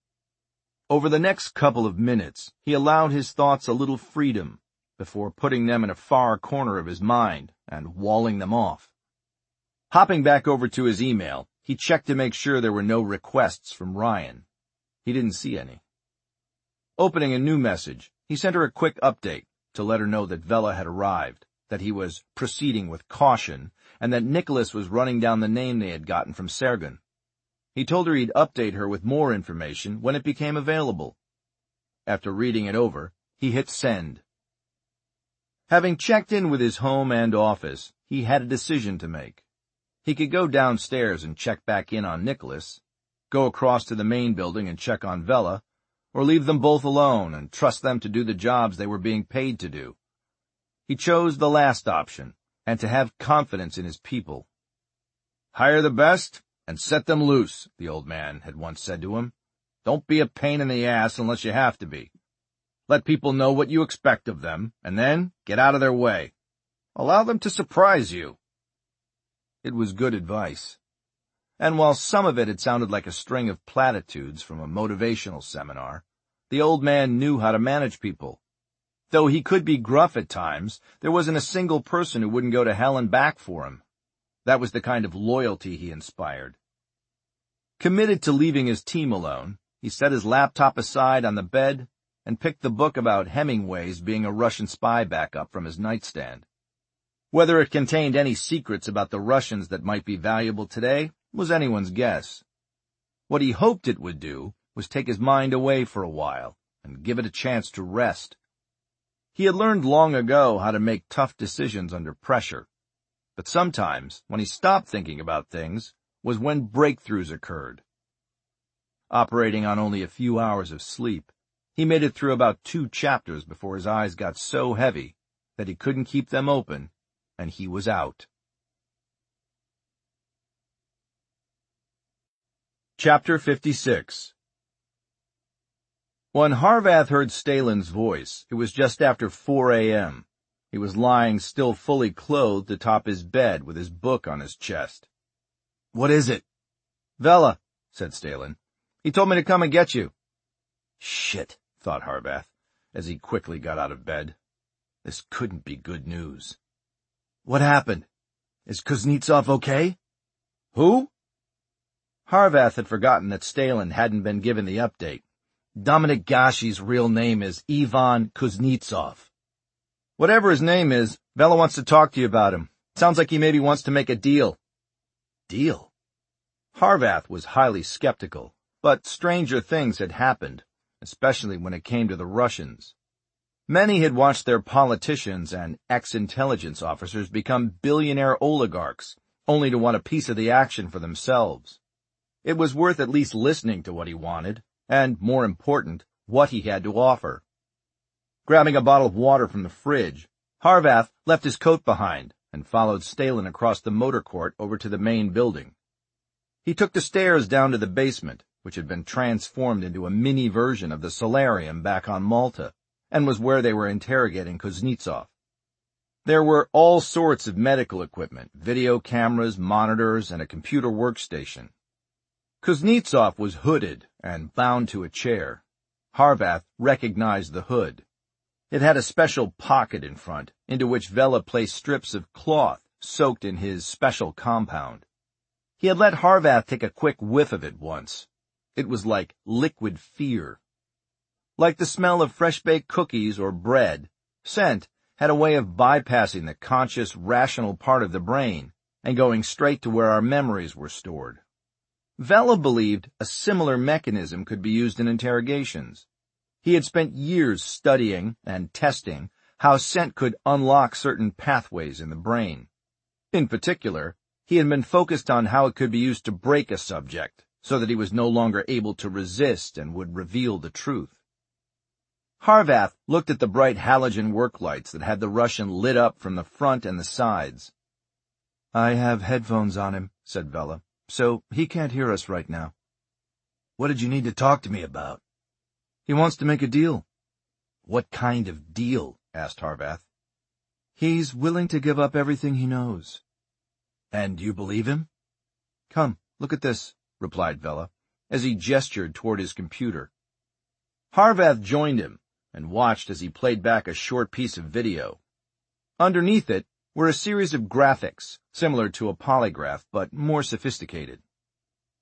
Over the next couple of minutes, he allowed his thoughts a little freedom before putting them in a far corner of his mind and walling them off. Hopping back over to his email, He checked to make sure there were no requests from Ryan. He didn't see any. Opening a new message, he sent her a quick update to let her know that Vela had arrived, that he was proceeding with caution, and that Nicholas was running down the name they had gotten from Sergen. He told her he'd update her with more information when it became available. After reading it over, he hit send. Having checked in with his home and office, he had a decision to make. He could go downstairs and check back in on Nicholas, go across to the main building and check on Vela, or leave them both alone and trust them to do the jobs they were being paid to do. He chose the last option, and to have confidence in his people. "Hire the best and set them loose," the old man had once said to him. "Don't be a pain in the ass unless you have to be. Let people know what you expect of them, and then get out of their way. Allow them to surprise you." It was good advice. And while some of it had sounded like a string of platitudes from a motivational seminar, the old man knew how to manage people. Though he could be gruff at times, there wasn't a single person who wouldn't go to hell and back for him. That was the kind of loyalty he inspired. Committed to leaving his team alone, he set his laptop aside on the bed and picked the book about Hemingway's being a Russian spy back up from his nightstand. Whether it contained any secrets about the Russians that might be valuable today was anyone's guess. What he hoped it would do was take his mind away for a while and give it a chance to rest. He had learned long ago how to make tough decisions under pressure, but sometimes, when he stopped thinking about things, was when breakthroughs occurred. Operating on only a few hours of sleep, he made it through about two chapters before his eyes got so heavy that he couldn't keep them open, and he was out. Chapter fifty-six. When Harvath heard Stalin's voice, it was just after four a m He was lying still fully clothed atop his bed with his book on his chest. "What is it?" "Vela," said Stalin. "He told me to come and get you." "Shit," thought Harvath, as he quickly got out of bed. This couldn't be good news. "What happened? Is Kuznetsov okay?" "Who?" Harvath had forgotten that Stalin hadn't been given the update. Dominic Gashi's real name is Ivan Kuznetsov. "Whatever his name is, Vela wants to talk to you about him. Sounds like he maybe wants to make a deal." "Deal?" Harvath was highly skeptical, but stranger things had happened, especially when it came to the Russians. Many had watched their politicians and ex-intelligence officers become billionaire oligarchs, only to want a piece of the action for themselves. It was worth at least listening to what he wanted, and, more important, what he had to offer. Grabbing a bottle of water from the fridge, Harvath left his coat behind and followed Stalin across the motor court over to the main building. He took the stairs down to the basement, which had been transformed into a mini version of the solarium back on Malta, and was where they were interrogating Kuznetsov. There were all sorts of medical equipment, video cameras, monitors, and a computer workstation. Kuznetsov was hooded and bound to a chair. Harvath recognized the hood. It had a special pocket in front, into which Vela placed strips of cloth soaked in his special compound. He had let Harvath take a quick whiff of it once. It was like liquid fear. Like the smell of fresh-baked cookies or bread, scent had a way of bypassing the conscious, rational part of the brain and going straight to where our memories were stored. Vela believed a similar mechanism could be used in interrogations. He had spent years studying and testing how scent could unlock certain pathways in the brain. In particular, he had been focused on how it could be used to break a subject, so that he was no longer able to resist and would reveal the truth. Harvath looked at the bright halogen work lights that had the Russian lit up from the front and the sides. "I have headphones on him," said Vela, "so he can't hear us right now." "What did you need to talk to me about?" "He wants to make a deal." "What kind of deal?" asked Harvath. "He's willing to give up everything he knows." "And you believe him?" "Come, look at this," replied Vela, as he gestured toward his computer. Harvath joined him and watched as he played back a short piece of video. Underneath it were a series of graphics, similar to a polygraph but more sophisticated.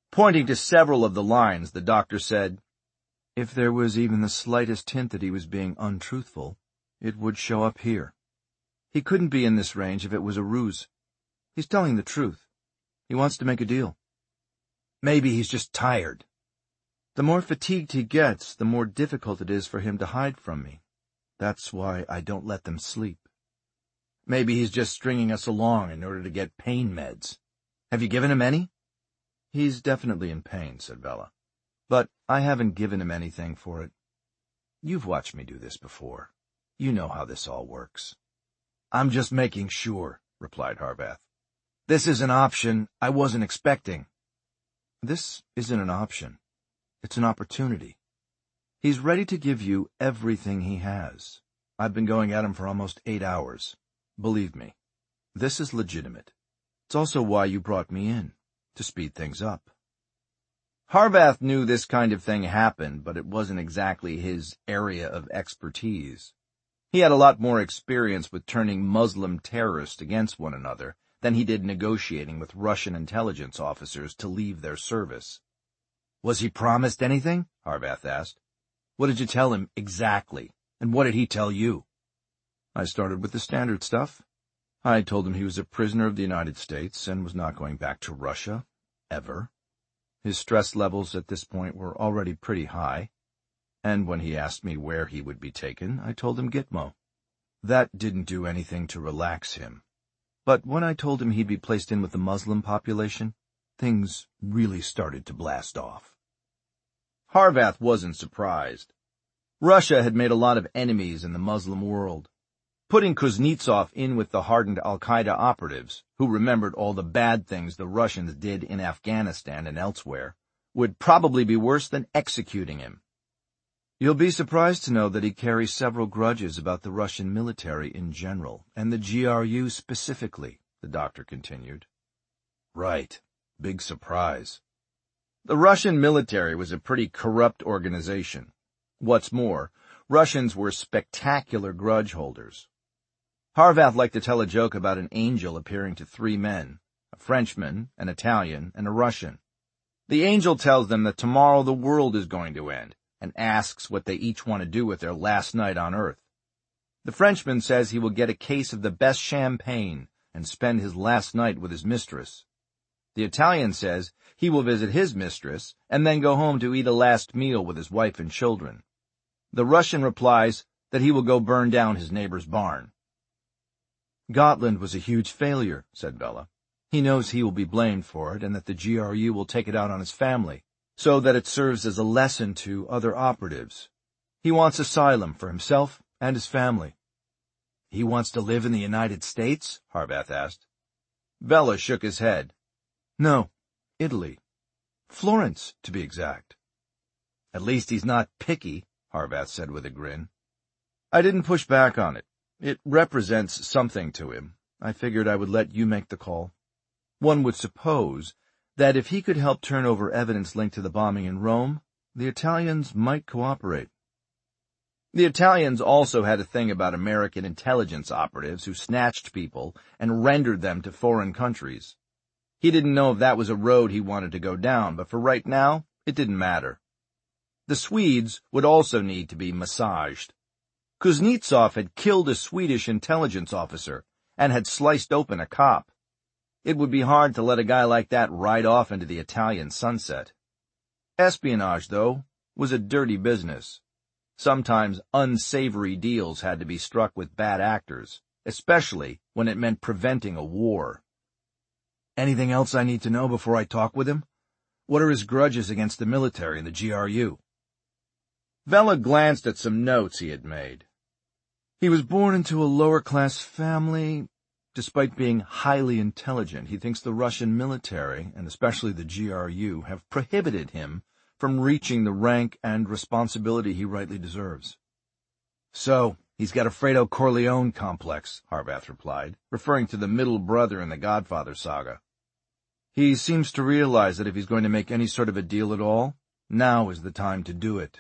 Pointing to several of the lines, the doctor said, "If there was even the slightest hint that he was being untruthful, it would show up here. He couldn't be in this range if it was a ruse. He's telling the truth. He wants to make a deal. Maybe he's just tired. The more fatigued he gets, the more difficult it is for him to hide from me. That's why I don't let them sleep." Maybe he's just stringing us along in order to get pain meds. Have you given him any? "He's definitely in pain," said Bella. "But I haven't given him anything for it. You've watched me do this before. You know how this all works." "I'm just making sure," replied Harbath. "This is an option I wasn't expecting." "This isn't an option. It's an opportunity. He's ready to give you everything he has. I've been going at him for almost eight hours. Believe me, this is legitimate. It's also why you brought me in, to speed things up." Harbath knew this kind of thing happened, but it wasn't exactly his area of expertise. He had a lot more experience with turning Muslim terrorists against one another than he did negotiating with Russian intelligence officers to leave their service. "Was he promised anything?" Harbath asked. "What did you tell him exactly, and what did he tell you?" "I started with the standard stuff. I told him he was a prisoner of the United States and was not going back to Russia, ever. His stress levels at this point were already pretty high, and when he asked me where he would be taken, I told him Gitmo. That didn't do anything to relax him. But when I told him he'd be placed in with the Muslim population, things really started to blast off." Harbath wasn't surprised. Russia had made a lot of enemies in the Muslim world. Putting Kuznetsov in with the hardened al-Qaeda operatives, who remembered all the bad things the Russians did in Afghanistan and elsewhere, would probably be worse than executing him. "You'll be surprised to know that he carries several grudges about the Russian military in general, and the G R U specifically," the doctor continued. "Right. Big surprise." The Russian military was a pretty corrupt organization. What's more, Russians were spectacular grudge holders. Harbath liked to tell a joke about an angel appearing to three men, a Frenchman, an Italian, and a Russian. The angel tells them that tomorrow the world is going to end, and asks what they each want to do with their last night on Earth. The Frenchman says he will get a case of the best champagne and spend his last night with his mistress. The Italian says he will visit his mistress and then go home to eat a last meal with his wife and children. The Russian replies that he will go burn down his neighbor's barn. "Gotland was a huge failure," said Bella. "He knows he will be blamed for it and that the G R U will take it out on his family, so that it serves as a lesson to other operatives. He wants asylum for himself and his family." "He wants to live in the United States?" Harbath asked. Bella shook his head. "No, Italy. Florence, to be exact." "At least he's not picky," Harbath said with a grin. I didn't push back on it. It represents something to him. I figured I would let you make the call. One would suppose that if he could help turn over evidence linked to the bombing in Rome, the Italians might cooperate. The Italians also had a thing about American intelligence operatives who snatched people and rendered them to foreign countries. He didn't know if that was a road he wanted to go down, but for right now, it didn't matter. The Swedes would also need to be massaged. Kuznetsov had killed a Swedish intelligence officer and had sliced open a cop. It would be hard to let a guy like that ride off into the Italian sunset. Espionage, though, was a dirty business. Sometimes unsavory deals had to be struck with bad actors, especially when it meant preventing a war. "Anything else I need to know before I talk with him? What are his grudges against the military and the G R U?" Vella glanced at some notes he had made. He was born into a lower-class family. Despite being highly intelligent, he thinks the Russian military, and especially the G R U, have prohibited him from reaching the rank and responsibility he rightly deserves. "So, he's got a Fredo Corleone complex," Harbath replied, referring to the middle brother in the Godfather saga. "He seems to realize that if he's going to make any sort of a deal at all, now is the time to do it."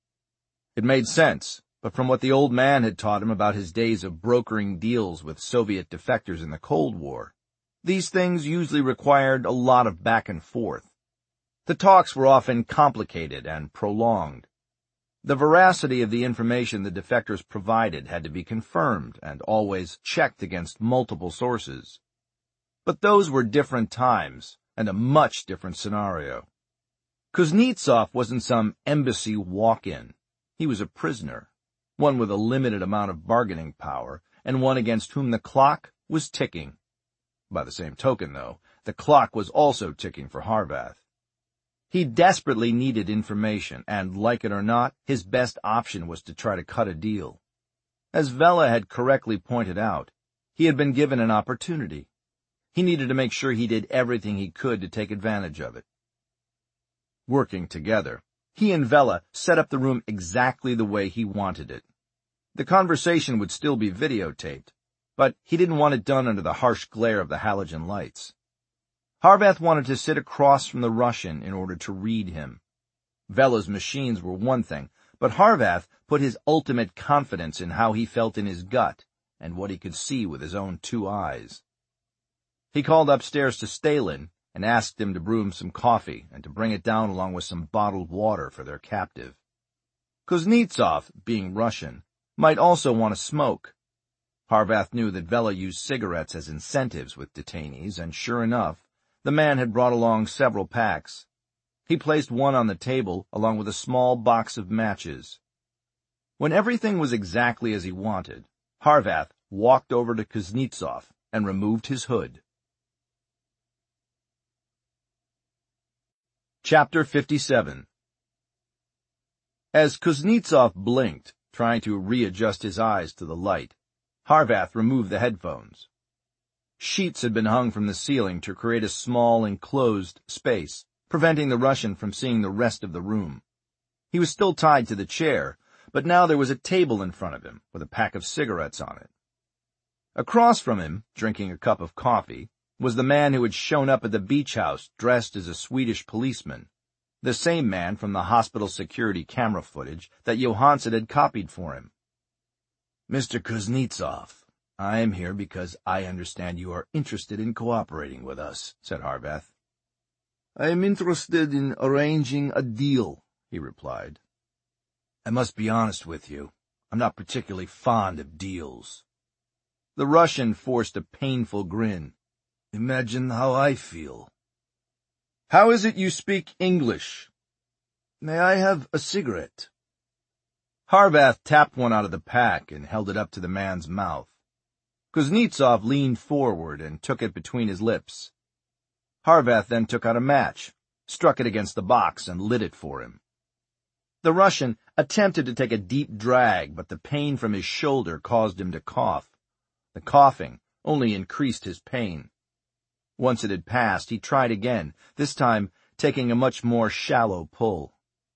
It made sense, but from what the old man had taught him about his days of brokering deals with Soviet defectors in the Cold War, these things usually required a lot of back and forth. The talks were often complicated and prolonged. The veracity of the information the defectors provided had to be confirmed and always checked against multiple sources. But those were different times and a much different scenario. Kuznetsov wasn't some embassy walk-in. He was a prisoner, one with a limited amount of bargaining power, and one against whom the clock was ticking. By the same token, though, the clock was also ticking for Harvath. He desperately needed information, and, like it or not, his best option was to try to cut a deal. As Vella had correctly pointed out, he had been given an opportunity. He needed to make sure he did everything he could to take advantage of it. Working together, he and Vella set up the room exactly the way he wanted it. The conversation would still be videotaped, but he didn't want it done under the harsh glare of the halogen lights. Harvath wanted to sit across from the Russian in order to read him. Vella's machines were one thing, but Harvath put his ultimate confidence in how he felt in his gut and what he could see with his own two eyes. He called upstairs to Stalin and asked him to brew him some coffee and to bring it down along with some bottled water for their captive. Kuznetsov, being Russian, might also want to smoke. Harvath knew that Vella used cigarettes as incentives with detainees, and sure enough, the man had brought along several packs. He placed one on the table along with a small box of matches. When everything was exactly as he wanted, Harvath walked over to Kuznetsov and removed his hood. Chapter fifty-seven. As Kuznetsov blinked, trying to readjust his eyes to the light, Harvath removed the headphones. Sheets had been hung from the ceiling to create a small, enclosed space, preventing the Russian from seeing the rest of the room. He was still tied to the chair, but now there was a table in front of him, with a pack of cigarettes on it. Across from him, drinking a cup of coffee, was the man who had shown up at the beach house dressed as a Swedish policeman, the same man from the hospital security camera footage that Johansson had copied for him. Mister Kuznetsov, I am here because I understand you are interested in cooperating with us, said Harvath. I am interested in arranging a deal, he replied. I must be honest with you. I'm not particularly fond of deals. The Russian forced a painful grin. Imagine how I feel. How is it you speak English? May I have a cigarette? Harvath tapped one out of the pack and held it up to the man's mouth. Kuznetsov leaned forward and took it between his lips. Harvath then took out a match, struck it against the box, and lit it for him. The Russian attempted to take a deep drag, but the pain from his shoulder caused him to cough. The coughing only increased his pain. Once it had passed, he tried again, this time taking a much more shallow pull.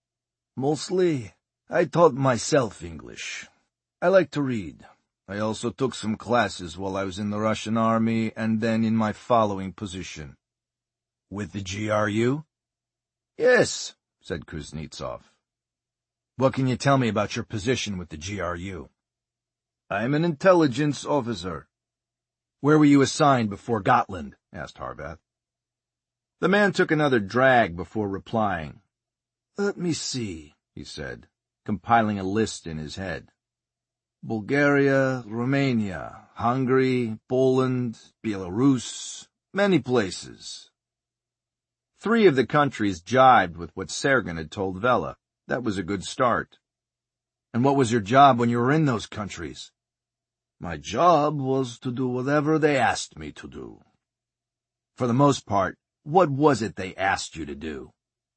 Mostly, I taught myself English. I like to read. I also took some classes while I was in the Russian army and then in my following position. With the G R U? Yes, said Kuznetsov. What can you tell me about your position with the G R U? I'm an intelligence officer. Where were you assigned before Gotland? Asked Harvath. The man took another drag before replying. Let me see, he said, compiling a list in his head. Bulgaria, Romania, Hungary, Poland, Belarus, many places. Three of the countries jibed with what Sergen had told Vella. That was a good start. And what was your job when you were in those countries? My job was to do whatever they asked me to do. For the most part, what was it they asked you to do?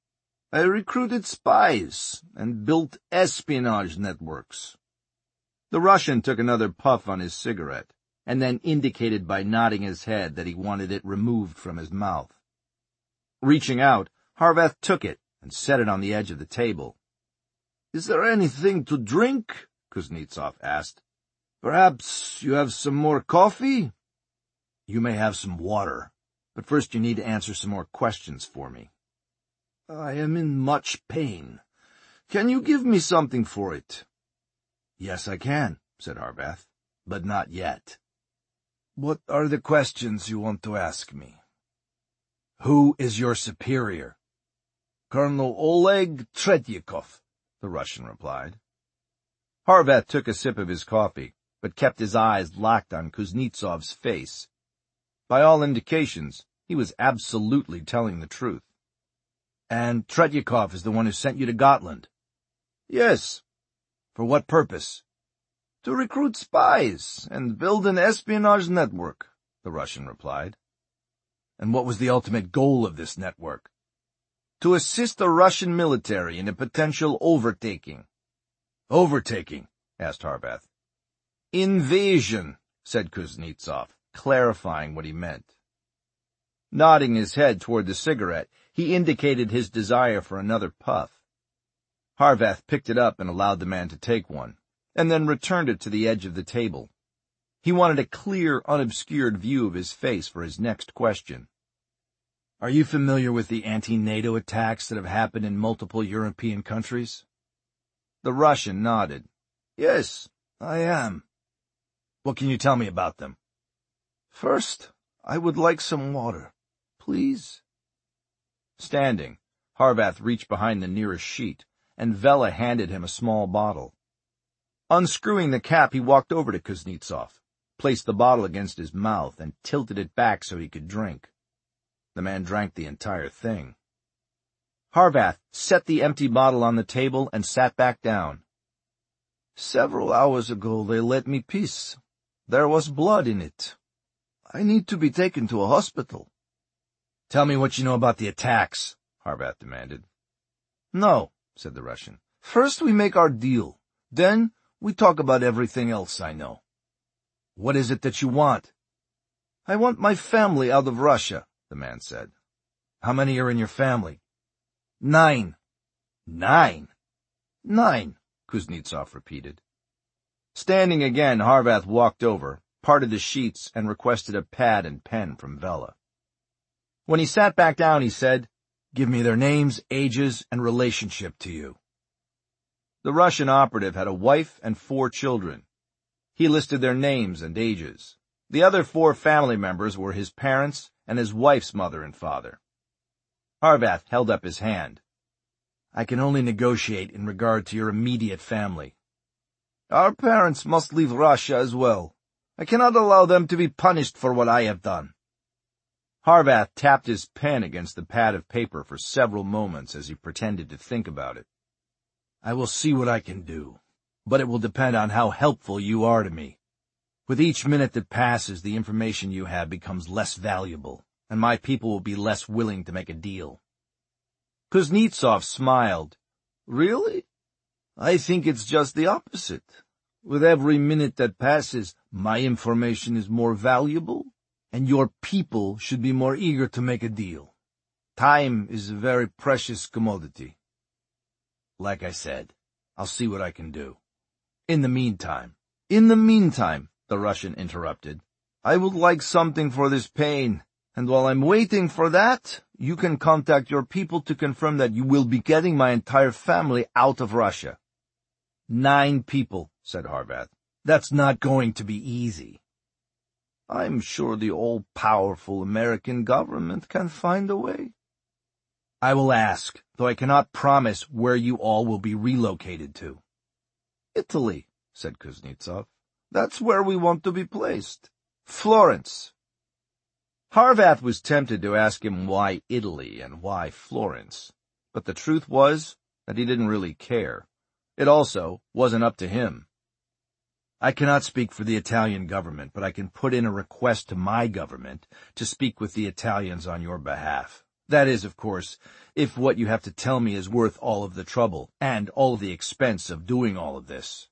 I recruited spies and built espionage networks. The Russian took another puff on his cigarette, and then indicated by nodding his head that he wanted it removed from his mouth. Reaching out, Harvath took it and set it on the edge of the table. Is there anything to drink? Kuznetsov asked. Perhaps you have some more coffee? You may have some water, but first you need to answer some more questions for me. I am in much pain. Can you give me something for it? Yes, I can, said Harvath, but not yet. What are the questions you want to ask me? Who is your superior? Colonel Oleg Tretyakov, the Russian replied. Harvath took a sip of his coffee, but kept his eyes locked on Kuznetsov's face. By all indications, he was absolutely telling the truth. And Tretyakov is the one who sent you to Gotland? Yes. For what purpose? To recruit spies and build an espionage network, the Russian replied. And what was the ultimate goal of this network? To assist the Russian military in a potential overtaking. Overtaking? Asked Harvath. Invasion, said Kuznetsov, clarifying what he meant. Nodding his head toward the cigarette, he indicated his desire for another puff. Harvath picked it up and allowed the man to take one, and then returned it to the edge of the table. He wanted a clear, unobscured view of his face for his next question. Are you familiar with the anti-NATO attacks that have happened in multiple European countries? The Russian nodded. Yes, I am. What can you tell me about them? First, I would like some water, please. Standing, Harvath reached behind the nearest sheet, and Vela handed him a small bottle. Unscrewing the cap, he walked over to Kuznetsov, placed the bottle against his mouth, and tilted it back so he could drink. The man drank the entire thing. Harvath set the empty bottle on the table and sat back down. Several hours ago they let me piss. There was blood in it. I need to be taken to a hospital. Tell me what you know about the attacks, Harvath demanded. No, said the Russian. First we make our deal. Then we talk about everything else I know. What is it that you want? I want my family out of Russia, the man said. How many are in your family? Nine. Nine? Nine, Kuznetsov repeated. Standing again, Harvath walked over, parted the sheets, and requested a pad and pen from Vela. When he sat back down, he said, Give me their names, ages, and relationship to you. The Russian operative had a wife and four children. He listed their names and ages. The other four family members were his parents and his wife's mother and father. Harvath held up his hand. I can only negotiate in regard to your immediate family. Our parents must leave Russia as well. I cannot allow them to be punished for what I have done. Harvath tapped his pen against the pad of paper for several moments as he pretended to think about it. I will see what I can do, but it will depend on how helpful you are to me. With each minute that passes, the information you have becomes less valuable, and my people will be less willing to make a deal. Kuznetsov smiled. Really? I think it's just the opposite. With every minute that passes, my information is more valuable, and your people should be more eager to make a deal. Time is a very precious commodity. Like I said, I'll see what I can do. In the meantime, in the meantime, the Russian interrupted, I would like something for this pain, and while I'm waiting for that, you can contact your people to confirm that you will be getting my entire family out of Russia. Nine people, said Harvath. That's not going to be easy. I'm sure the all-powerful American government can find a way. I will ask, though I cannot promise where you all will be relocated to. Italy, said Kuznetsov. That's where we want to be placed. Florence. Harvath was tempted to ask him why Italy and why Florence, but the truth was that he didn't really care. It also wasn't up to him. I cannot speak for the Italian government, but I can put in a request to my government to speak with the Italians on your behalf. That is, of course, if what you have to tell me is worth all of the trouble and all of the expense of doing all of this.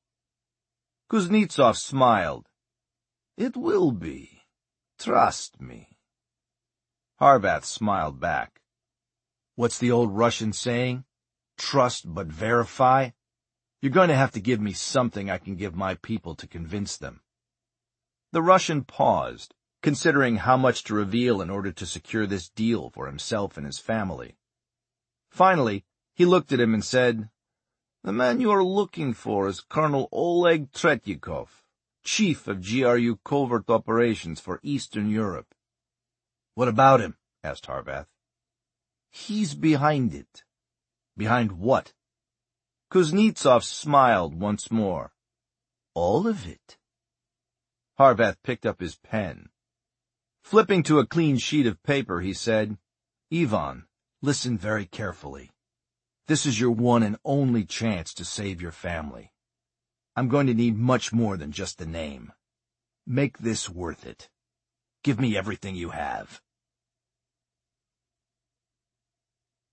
Kuznetsov smiled. It will be. Trust me. Harvath smiled back. What's the old Russian saying? Trust but verify? You're going to have to give me something I can give my people to convince them. The Russian paused, considering how much to reveal in order to secure this deal for himself and his family. Finally, he looked at him and said, The man you are looking for is Colonel Oleg Tretyakov, chief of G R U covert operations for Eastern Europe. What about him? Asked Harvath. He's behind it. Behind what? Kuznetsov smiled once more. All of it. Harvath picked up his pen. Flipping to a clean sheet of paper, he said, Ivan, listen very carefully. This is your one and only chance to save your family. I'm going to need much more than just a name. Make this worth it. Give me everything you have.